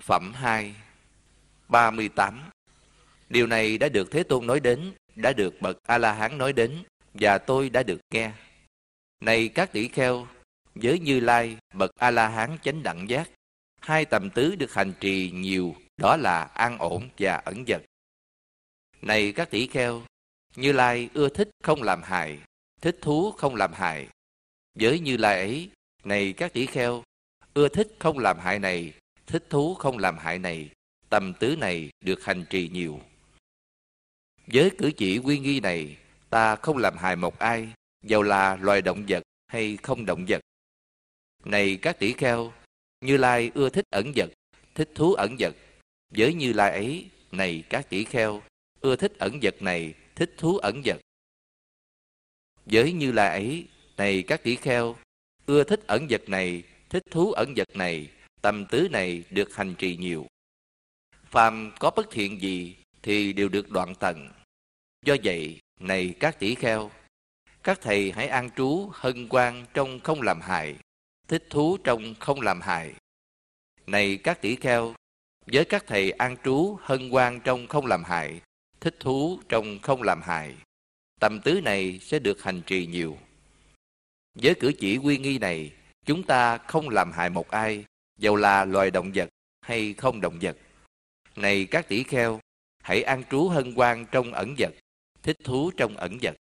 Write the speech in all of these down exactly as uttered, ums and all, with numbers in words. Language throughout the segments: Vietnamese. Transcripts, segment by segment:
Phẩm hai. ba mươi tám. Điều này đã được Thế Tôn nói đến, đã được bậc A-la-hán nói đến, và tôi đã được nghe. Này các tỷ kheo, với Như Lai, bậc A-la-hán chánh đẳng giác, hai tầm tứ được hành trì nhiều, đó là an ổn và ẩn dật. Này các tỷ kheo, Như Lai ưa thích không làm hại, thích thú không làm hại. Với Như Lai ấy, này các tỷ kheo, ưa thích không làm hại này, thích thú không làm hại này, tầm tứ này được hành trì nhiều. Với cử chỉ uy nghi này, ta không làm hại một ai, dầu là loài động vật hay không động vật. Này các tỷ kheo, Như Lai ưa thích ẩn vật, thích thú ẩn vật. Với Như Lai ấy, này các tỷ kheo, ưa thích ẩn vật này, thích thú ẩn vật. Với Như Lai ấy, này các tỷ kheo, ưa thích ẩn vật này, thích thú ẩn vật này, tầm tứ này được hành trì nhiều. Phàm có bất thiện gì thì đều được đoạn tận. Do vậy, này các tỷ kheo, các thầy hãy an trú hân hoan trong không làm hại, thích thú trong không làm hại. Này các tỷ kheo, với các thầy an trú hân hoan trong không làm hại, thích thú trong không làm hại, tầm tứ này sẽ được hành trì nhiều. Với cử chỉ uy nghi này, chúng ta không làm hại một ai, dầu là loài động vật hay không động vật. Này các tỷ kheo, hãy an trú hân hoan trong ẩn vật, thích thú trong ẩn vật.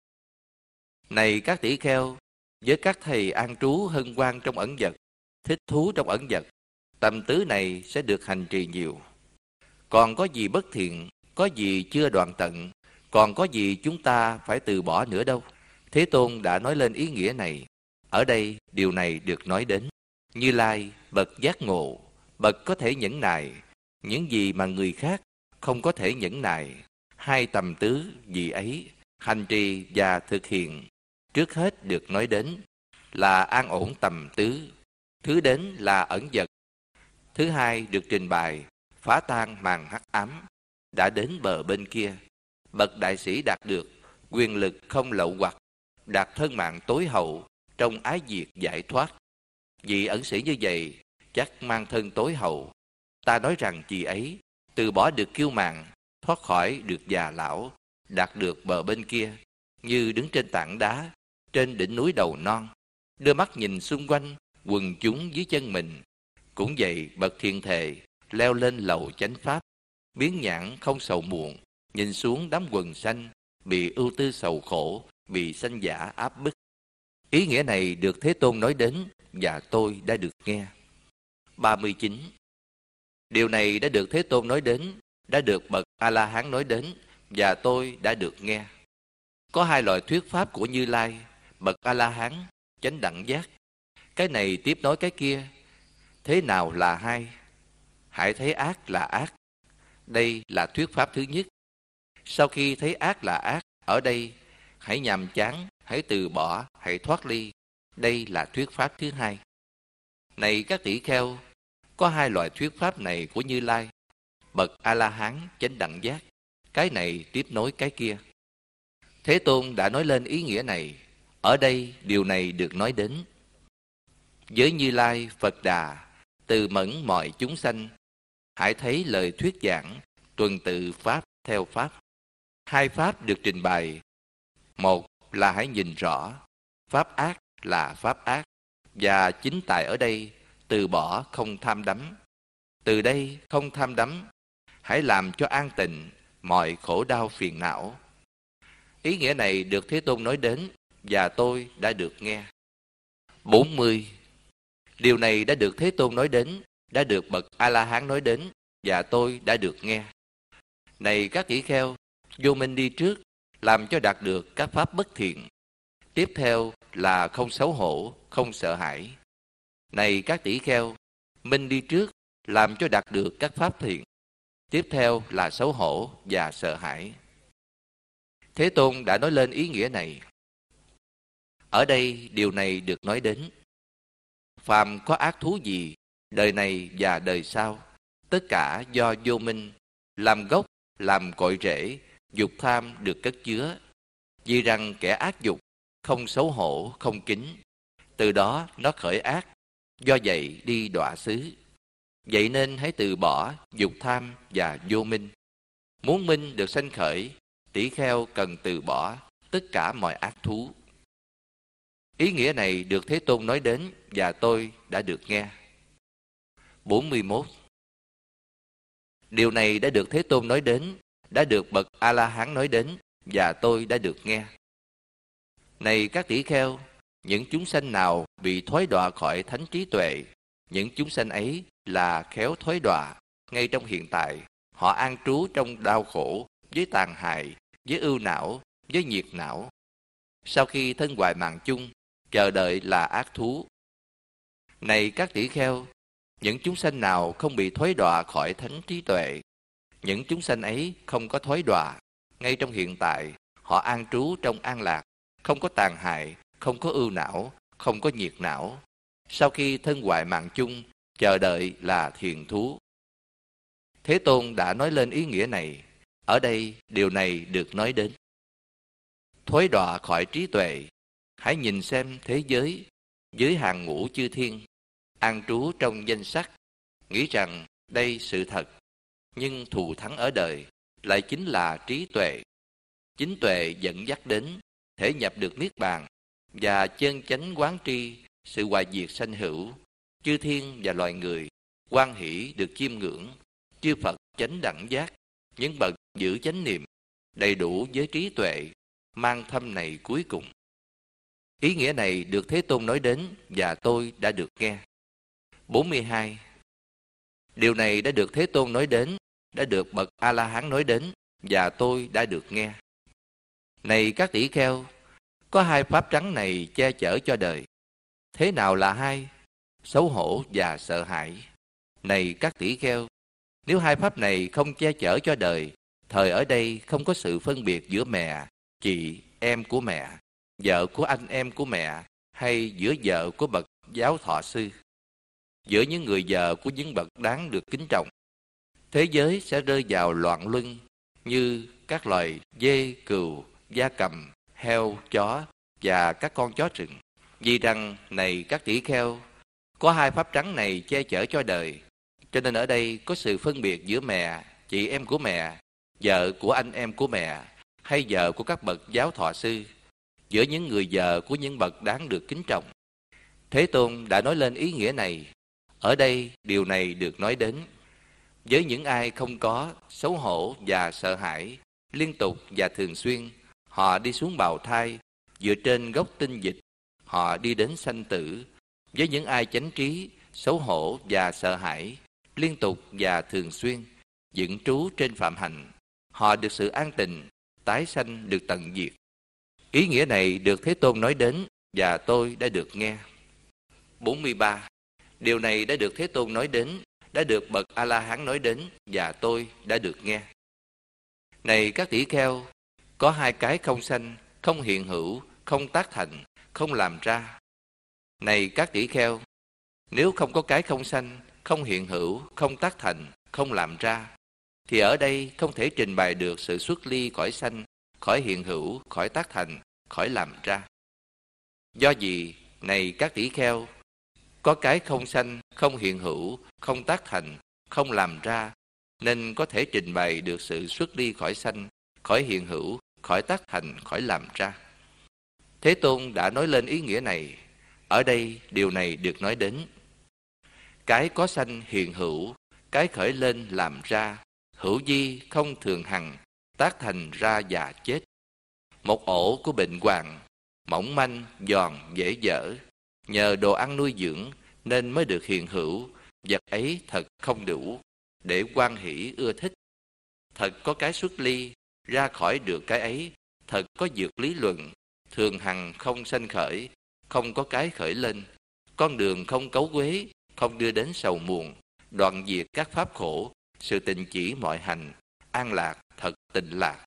Này các tỷ kheo, với các thầy an trú hân hoan trong ẩn vật, thích thú trong ẩn vật, tầm tứ này sẽ được hành trì nhiều. Còn có gì bất thiện, có gì chưa đoạn tận, còn có gì chúng ta phải từ bỏ nữa đâu. Thế Tôn đã nói lên ý nghĩa này. Ở đây điều này được nói đến. Như Lai, bậc giác ngộ, bậc có thể nhẫn nại, những gì mà người khác không có thể nhẫn nại. Hai tầm tứ gì ấy, hành trì và thực hiện, trước hết được nói đến là an ổn tầm tứ. Thứ đến là ẩn vật. Thứ hai được trình bày, phá tan màn hắc ám, đã đến bờ bên kia. Bậc đại sĩ đạt được quyền lực không lậu hoặc, đạt thân mạng tối hậu trong ái diệt giải thoát. Vị ẩn sĩ như vậy chắc mang thân tối hậu. Ta nói rằng chị ấy từ bỏ được kiêu mạn, thoát khỏi được già lão, đạt được bờ bên kia, như đứng trên tảng đá, trên đỉnh núi đầu non, đưa mắt nhìn xung quanh, quần chúng dưới chân mình. Cũng vậy, bậc thiện thệ leo lên lầu chánh pháp, biến nhãn không sầu muộn, nhìn xuống đám quần sanh, bị ưu tư sầu khổ, bị sanh giả áp bức. Ý nghĩa này được Thế Tôn nói đến, và tôi đã được nghe. ba mươi chín. Điều này đã được Thế Tôn nói đến, đã được bậc A-la-hán nói đến, và tôi đã được nghe. Có hai loại thuyết pháp của Như Lai, bậc A-la-hán, chánh đẳng giác. Cái này tiếp nối cái kia. Thế nào là hai? Hãy thấy ác là ác. Đây là thuyết pháp thứ nhất. Sau khi thấy ác là ác, ở đây, hãy nhàm chán, hãy từ bỏ, hãy thoát ly. Đây là thuyết pháp thứ hai. Này các tỷ kheo, có hai loại thuyết pháp này của Như Lai, bậc A-la-hán chánh đẳng giác. Cái này tiếp nối cái kia. Thế Tôn đã nói lên ý nghĩa này. Ở đây điều này được nói đến. Với Như Lai Phật Đà, từ mẫn mọi chúng sanh, hãy thấy lời thuyết giảng, tuần tự pháp theo pháp. Hai pháp được trình bày. Một là hãy nhìn rõ, pháp ác là pháp ác, và chính tại ở đây từ bỏ không tham đắm. Từ đây không tham đắm, hãy làm cho an tịnh mọi khổ đau phiền não. Ý nghĩa này được Thế Tôn nói đến, và tôi đã được nghe. bốn mươi. Điều này đã được Thế Tôn nói đến, đã được bậc A-la-hán nói đến, và tôi đã được nghe. Này các tỷ kheo, vô minh đi trước, làm cho đạt được các pháp bất thiện. Tiếp theo là không xấu hổ, không sợ hãi. Này các tỷ kheo, minh đi trước, làm cho đạt được các pháp thiện. Tiếp theo là xấu hổ và sợ hãi. Thế Tôn đã nói lên ý nghĩa này. Ở đây điều này được nói đến. Phàm có ác thú gì, đời này và đời sau, tất cả do vô minh, làm gốc, làm cội rễ, dục tham được cất chứa. Vì rằng kẻ ác dục, không xấu hổ, không kính, từ đó nó khởi ác, do vậy đi đọa xứ. Vậy nên hãy từ bỏ dục tham và vô minh. Muốn minh được sanh khởi, tỷ kheo cần từ bỏ tất cả mọi ác thú. Ý nghĩa này được Thế Tôn nói đến và tôi đã được nghe. bốn mươi mốt. Điều này đã được Thế Tôn nói đến, đã được bậc A-la-hán nói đến và tôi đã được nghe. Này các tỷ kheo, những chúng sanh nào bị thoái đọa khỏi thánh trí tuệ, những chúng sanh ấy là khéo thoái đọa ngay trong hiện tại. Họ an trú trong đau khổ, với tàn hại, với ưu não, với nhiệt não. Sau khi thân hoại mạng chung, chờ đợi là ác thú. Này các tỷ kheo, những chúng sanh nào không bị thoái đọa khỏi thánh trí tuệ, những chúng sanh ấy không có thoái đọa ngay trong hiện tại. Họ an trú trong an lạc, không có tàn hại, không có ưu não, không có nhiệt não. Sau khi thân hoại mạng chung, chờ đợi là thiền thú. Thế Tôn đã nói lên ý nghĩa này. Ở đây điều này được nói đến. Thoái đọa khỏi trí tuệ. Hãy nhìn xem thế giới, dưới hàng ngũ chư thiên, an trú trong danh sắc, nghĩ rằng đây sự thật. Nhưng thù thắng ở đời lại chính là trí tuệ. Chính tuệ dẫn dắt đến thể nhập được niết bàn và chân chánh quán tri sự hoại diệt sanh hữu. Chư thiên và loài người hoan hỷ được chiêm ngưỡng. Chư Phật chánh đẳng giác, những bậc giữ chánh niệm, đầy đủ với trí tuệ, mang thâm này cuối cùng. Ý nghĩa này được Thế Tôn nói đến và tôi đã được nghe. bốn mươi hai. Điều này đã được Thế Tôn nói đến, đã được bậc A-la-hán nói đến và tôi đã được nghe. Này các tỷ kheo, có hai pháp trắng này che chở cho đời. Thế nào là hai? Xấu hổ và sợ hãi. Này các tỷ kheo, nếu hai pháp này không che chở cho đời, thời ở đây không có sự phân biệt giữa mẹ, chị, em của mẹ, vợ của anh em của mẹ, hay giữa vợ của bậc giáo thọ sư, giữa những người vợ của những bậc đáng được kính trọng. Thế giới sẽ rơi vào loạn luân như các loài dê, cừu, gia cầm, heo, chó và các con chó rừng. Vì rằng, này các tỷ kheo, có hai pháp trắng này che chở cho đời, cho nên ở đây có sự phân biệt giữa mẹ, chị em của mẹ, vợ của anh em của mẹ, hay vợ của các bậc giáo thọ sư, giữa những người vợ của những bậc đáng được kính trọng. Thế Tôn đã nói lên ý nghĩa này. Ở đây điều này được nói đến. Với những ai không có xấu hổ và sợ hãi, liên tục và thường xuyên, họ đi xuống bào thai, dựa trên gốc tinh dịch, họ đi đến sanh tử. Với những ai chánh trí, xấu hổ và sợ hãi, liên tục và thường xuyên, dựng trú trên phạm hạnh, họ được sự an tịnh, tái sanh được tận diệt. Ý nghĩa này được Thế Tôn nói đến và tôi đã được nghe. bốn mươi ba. Điều này đã được Thế Tôn nói đến, đã được bậc A-la-hán nói đến và tôi đã được nghe. Này các tỷ kheo, có hai cái không sanh, không hiện hữu, không tác thành, không làm ra. Này các tỷ kheo, nếu không có cái không sanh, không hiện hữu, không tác thành, không làm ra, thì ở đây không thể trình bày được sự xuất ly khỏi sanh, khỏi hiện hữu, khỏi tác thành, khỏi làm ra. Do gì, này các tỷ kheo, có cái không sanh, không hiện hữu, không tác thành, không làm ra, nên có thể trình bày được sự xuất ly khỏi sanh, khỏi hiện hữu, khỏi tác thành, khỏi làm ra. Thế Tôn đã nói lên ý nghĩa này. Ở đây điều này được nói đến. Cái có sanh hiện hữu, cái khởi lên làm ra, hữu di không thường hằng, tác thành ra và chết. Một ổ của bệnh hoạn, mỏng manh, giòn, dễ dở, nhờ đồ ăn nuôi dưỡng nên mới được hiện hữu. Vật ấy thật không đủ để hoan hỷ ưa thích. Thật có cái xuất ly, ra khỏi được cái ấy, thật có dược lý luận, thường hằng không sanh khởi, không có cái khởi lên, con đường không cấu quế, không đưa đến sầu muộn, đoạn diệt các pháp khổ, sự tình chỉ mọi hành, an lạc, thật tịnh lạc.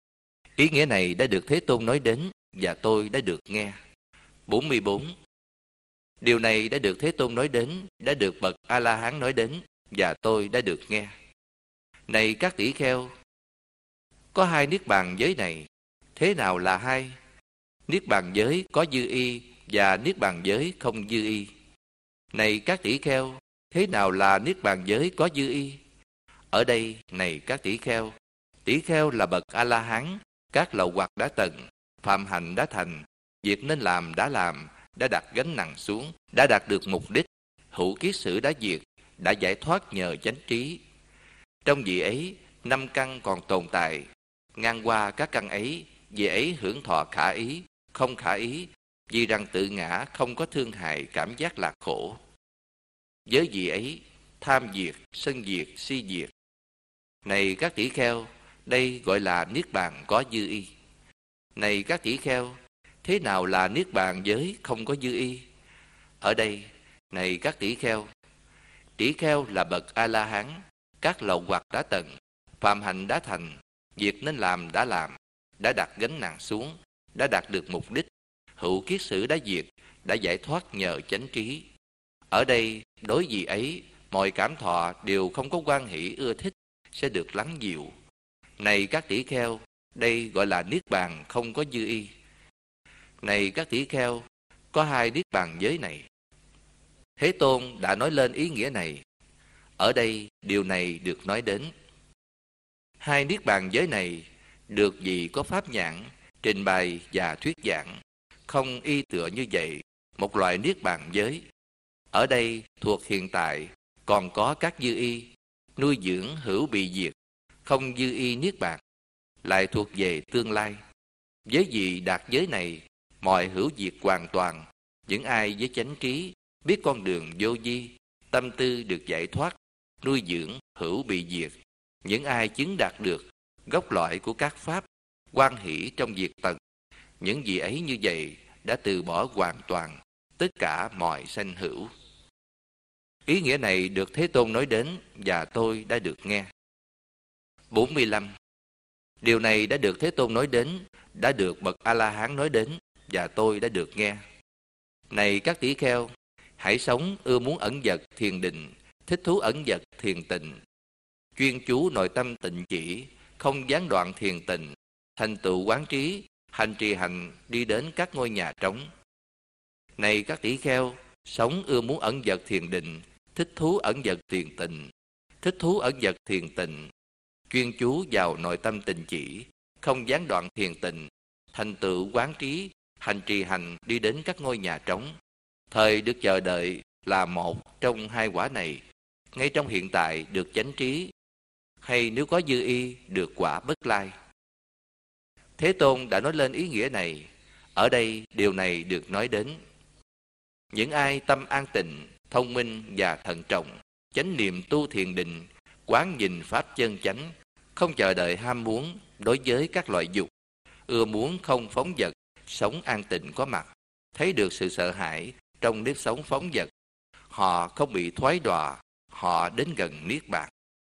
Ý nghĩa này đã được Thế Tôn nói đến và tôi đã được nghe. bốn mươi bốn. Điều này đã được Thế Tôn nói đến, đã được bậc A-la-hán nói đến và tôi đã được nghe. Này các tỷ kheo, có hai niết bàn giới này. Thế nào là hai? Niết bàn giới có dư y và niết bàn giới không dư y. Này các tỷ kheo, thế nào là niết bàn giới có dư y? Ở đây, này các tỷ kheo, tỷ kheo là bậc A-la-hán, các lậu hoặc đã tận, phạm hạnh đã thành, việc nên làm đã làm, đã đặt gánh nặng xuống, đã đạt được mục đích, hữu kiết sử đã diệt, đã giải thoát nhờ chánh trí. Trong vị ấy, năm căn còn tồn tại, ngang qua các căn ấy, vị ấy hưởng thọ khả ý, không khả ý, vì rằng tự ngã không có thương hại cảm giác lạc khổ. Với vị ấy, tham diệt, sân diệt, si diệt. Này các tỷ kheo, đây gọi là niết bàn có dư y. Này các tỷ kheo, thế nào là niết bàn giới không có dư y? Ở đây, này các tỷ kheo, tỷ kheo là bậc A-la-hán, các lậu hoặc đã tận, phạm hạnh đã thành, việc nên làm đã làm, đã đặt gánh nặng xuống, đã đạt được mục đích, hữu kiết sử đã diệt, đã giải thoát nhờ chánh trí. Ở đây, đối vị ấy, mọi cảm thọ đều không có quan hỷ ưa thích, sẽ được lắng dịu. Này các tỷ kheo, đây gọi là niết bàn không có dư y. Này các tỷ kheo, có hai niết bàn giới này. Thế Tôn đã nói lên ý nghĩa này. Ở đây, điều này được nói đến. Hai niết bàn giới này được vì có pháp nhãn, trình bày và thuyết giảng, không y tựa như vậy, một loại niết bàn giới. Ở đây thuộc hiện tại, còn có các dư y, nuôi dưỡng hữu bị diệt, không dư y niết bàn, lại thuộc về tương lai. Với vị đạt giới này, mọi hữu diệt hoàn toàn, những ai với chánh trí, biết con đường vô vi, tâm tư được giải thoát, nuôi dưỡng hữu bị diệt, những ai chứng đạt được gốc loại của các pháp, hoan hỷ trong diệt tận, những vị ấy như vậy đã từ bỏ hoàn toàn tất cả mọi sanh hữu. Ý nghĩa này được Thế Tôn nói đến và tôi đã được nghe. bốn mươi lăm. Điều này đã được Thế Tôn nói đến, đã được bậc A-la-hán nói đến và tôi đã được nghe. Này các tỷ kheo, hãy sống ưa muốn ẩn dật thiền định, thích thú ẩn dật thiền tịnh, chuyên chú nội tâm tịnh chỉ, không gián đoạn thiền tịnh, thành tựu quán trí, hành trì hành đi đến các ngôi nhà trống. Này các tỷ kheo, sống ưa muốn ẩn dật thiền định, thích thú ẩn dật thiền tịnh, thích thú ẩn dật thiền tịnh, chuyên chú vào nội tâm tịnh chỉ, không gián đoạn thiền tịnh, thành tựu quán trí, hành trì hành đi đến các ngôi nhà trống. Thời được chờ đợi là một trong hai quả này, ngay trong hiện tại được chánh trí, hay nếu có dư y được quả bất lai. Thế Tôn đã nói lên ý nghĩa này. Ở đây điều này được nói đến. Những ai tâm an tịnh, thông minh và thận trọng, chánh niệm tu thiền định, quán nhìn pháp chân chánh, không chờ đợi ham muốn đối với các loại dục, ưa muốn không phóng dật, sống an tịnh có mặt, thấy được sự sợ hãi trong nếp sống phóng dật, họ không bị thoái đọa, họ đến gần niết bàn.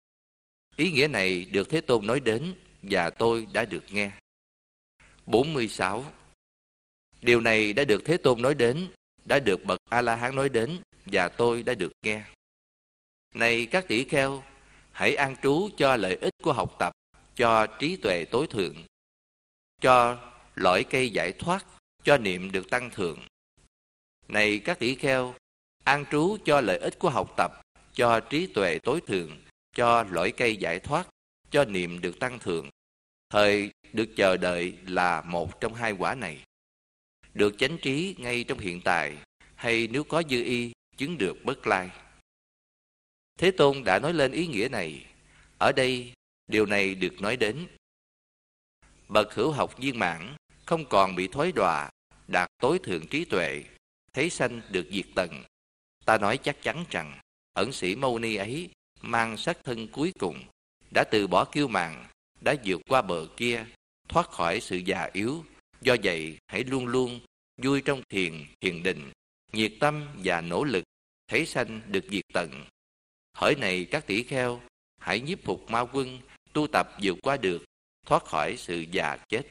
Ý nghĩa này được Thế Tôn nói đến và tôi đã được nghe. bốn mươi sáu. Điều này đã được Thế Tôn nói đến, đã được bậc A-la-hán nói đến và tôi đã được nghe. Này các tỷ kheo, hãy an trú cho lợi ích của học tập, cho trí tuệ tối thượng, cho lõi cây giải thoát, cho niệm được tăng thượng. Này các tỷ kheo, an trú cho lợi ích của học tập, cho trí tuệ tối thượng, cho lõi cây giải thoát, cho niệm được tăng thượng. Thời được chờ đợi là một trong hai quả này. Được chánh trí ngay trong hiện tại, hay nếu có dư y, chứng được bất lai. Thế Tôn đã nói lên ý nghĩa này. Ở đây, điều này được nói đến. Bậc hữu học viên mãn, không còn bị thối đọa, đạt tối thượng trí tuệ, thấy sanh được diệt tận. Ta nói chắc chắn rằng, ẩn sĩ Mâu Ni ấy mang sắc thân cuối cùng, đã từ bỏ kiêu mạn, đã vượt qua bờ kia, thoát khỏi sự già yếu. Do vậy, hãy luôn luôn vui trong thiền, thiền định, nhiệt tâm và nỗ lực, thấy sanh được diệt tận. Hỡi này các tỷ kheo, hãy nhiếp phục ma quân, tu tập vượt qua được, thoát khỏi sự già chết.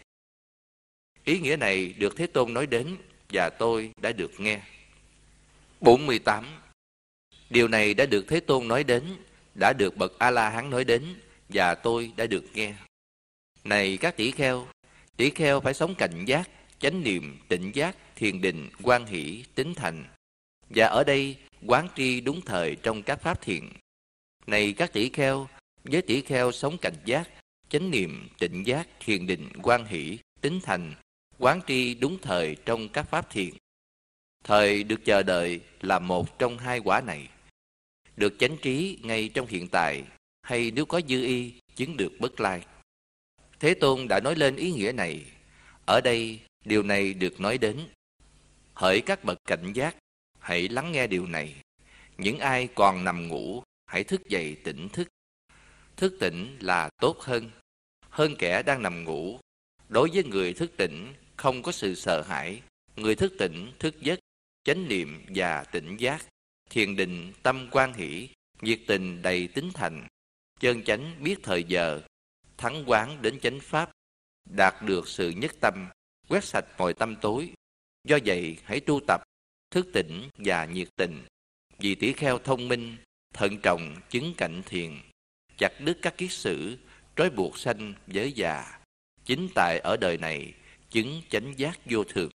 Ý nghĩa này được Thế Tôn nói đến và tôi đã được nghe. bốn mươi tám. Điều này đã được Thế Tôn nói đến, đã được bậc A-la-hán nói đến và tôi đã được nghe. Này các tỷ kheo, tỷ kheo phải sống cảnh giác, chánh niệm, tịnh giác, thiền định, hoan hỷ, tín thành. Và ở đây, quán tri đúng thời trong các pháp thiện. Này các tỷ kheo, với tỷ kheo sống cảnh giác, chánh niệm, tịnh giác, thiền định, quan hỷ, tín thành, quán tri đúng thời trong các pháp thiện. Thời được chờ đợi là một trong hai quả này. Được chánh trí ngay trong hiện tại, hay nếu có dư y, chứng được bất lai. Thế Tôn đã nói lên ý nghĩa này. Ở đây, điều này được nói đến. Hỡi các bậc cảnh giác, hãy lắng nghe điều này. Những ai còn nằm ngủ, hãy thức dậy tỉnh thức. Thức tỉnh là tốt hơn, hơn kẻ đang nằm ngủ. Đối với người thức tỉnh, không có sự sợ hãi. Người thức tỉnh, thức giấc, chánh niệm và tỉnh giác, thiền định, tâm quan hỷ, nhiệt tình đầy tín thành, chân chánh biết thời giờ, thắng quán đến chánh pháp, đạt được sự nhất tâm, quét sạch mọi tâm tối. Do vậy, hãy tu tập, thức tỉnh và nhiệt tình. Vì tỷ kheo thông minh, thận trọng chứng cảnh thiền, chặt đứt các kiết sử, trói buộc sanh giới già, chính tại ở đời này, chứng chánh giác vô thường.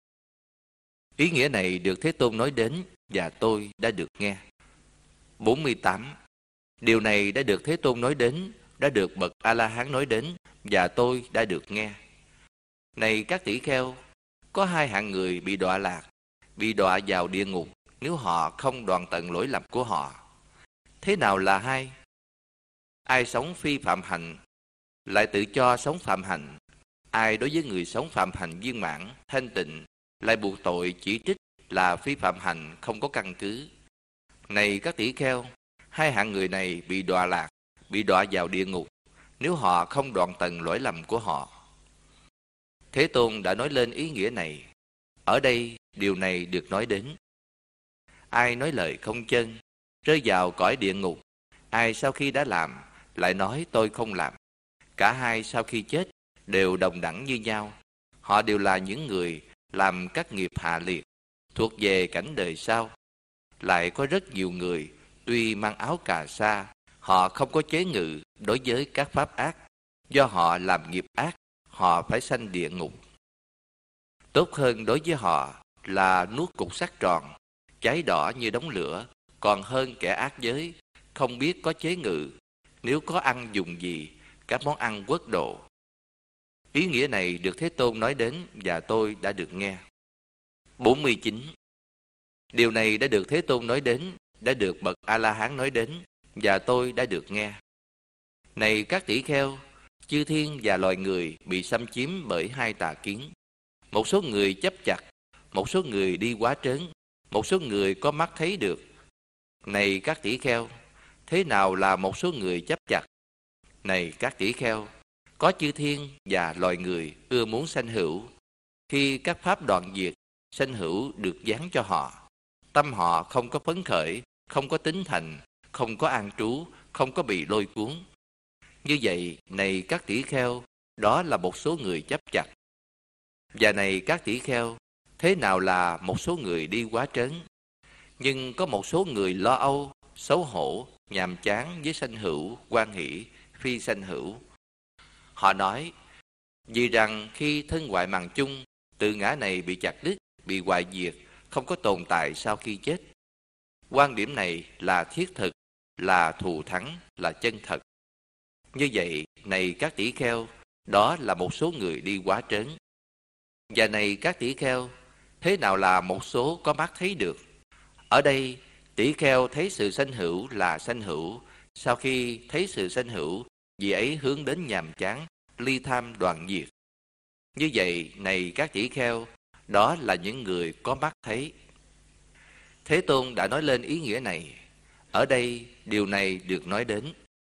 Ý nghĩa này được Thế Tôn nói đến và tôi đã được nghe. bốn mươi tám. Điều này đã được Thế Tôn nói đến, đã được bậc A-la-hán nói đến và tôi đã được nghe. Này các tỷ kheo, có hai hạng người bị đọa lạc, bị đọa vào địa ngục nếu họ không đoạn tận lỗi lầm của họ. Thế nào là hai? Ai sống phi phạm hạnh, lại tự cho sống phạm hạnh. Ai đối với người sống phạm hạnh viên mãn, thanh tịnh, lại buộc tội chỉ trích là phi phạm hạnh không có căn cứ. Này các tỷ kheo, hai hạng người này bị đọa lạc, bị đọa vào địa ngục nếu họ không đoạn tận lỗi lầm của họ. Thế Tôn đã nói lên ý nghĩa này. Ở đây, điều này được nói đến. Ai nói lời không chân, rơi vào cõi địa ngục. Ai sau khi đã làm, lại nói tôi không làm. Cả hai sau khi chết, đều đồng đẳng như nhau. Họ đều là những người làm các nghiệp hạ liệt, thuộc về cảnh đời sau. Lại có rất nhiều người, tuy mang áo cà sa, họ không có chế ngự đối với các pháp ác. Do họ làm nghiệp ác, họ phải sanh địa ngục. Tốt hơn đối với họ là nuốt cục sắt tròn, cháy đỏ như đống lửa, còn hơn kẻ ác giới, không biết có chế ngự, nếu có ăn dùng gì, các món ăn quất độ. Ý nghĩa này được Thế Tôn nói đến và tôi đã được nghe. bốn mươi chín. Điều này đã được Thế Tôn nói đến, đã được bậc A-la-hán nói đến và tôi đã được nghe. Này các tỷ kheo, chư thiên và loài người bị xâm chiếm bởi hai tà kiến. Một số người chấp chặt, một số người đi quá trớn, một số người có mắt thấy được. Này các tỷ kheo, thế nào là một số người chấp chặt? Này các tỷ kheo, có chư thiên và loài người ưa muốn sanh hữu. Khi các pháp đoạn diệt, sanh hữu được giáng cho họ. Tâm họ không có phấn khởi, không có tín thành, không có an trú, không có bị lôi cuốn. Như vậy, này các tỷ kheo, đó là một số người chấp chặt. Và này các tỷ kheo, thế nào là một số người đi quá trớn? Nhưng có một số người lo âu, xấu hổ, nhàm chán với sanh hữu, quan hỷ, phi sanh hữu. Họ nói, vì rằng khi thân ngoại màng chung, tự ngã này bị chặt đứt, bị hoại diệt, không có tồn tại sau khi chết. Quan điểm này là thiết thực, là thù thắng, là chân thật. Như vậy, này các tỷ kheo, đó là một số người đi quá trớn. Và này các tỷ kheo, thế nào là một số có mắt thấy được? Ở đây, tỷ kheo thấy sự sanh hữu là sanh hữu. Sau khi thấy sự sanh hữu, vì ấy hướng đến nhàm chán, ly tham đoạn diệt. Như vậy, này các tỷ kheo, đó là những người có mắt thấy. Thế Tôn đã nói lên ý nghĩa này. Ở đây, điều này được nói đến.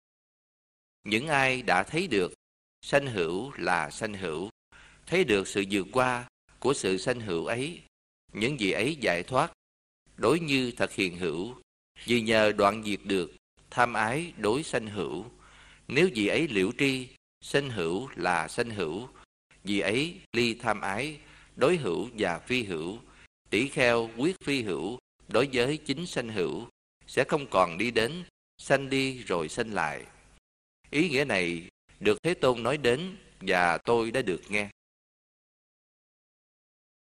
Những ai đã thấy được, sanh hữu là sanh hữu, thấy được sự vượt qua của sự sanh hữu ấy, những gì ấy giải thoát, đối như thật hiện hữu, vì nhờ đoạn diệt được tham ái đối sanh hữu. Nếu vì ấy liễu tri, sanh hữu là sanh hữu, vì ấy ly tham ái, đối hữu và phi hữu, tỷ kheo quyết phi hữu, đối với chính sanh hữu, sẽ không còn đi đến, sanh đi rồi sanh lại. Ý nghĩa này được Thế Tôn nói đến và tôi đã được nghe.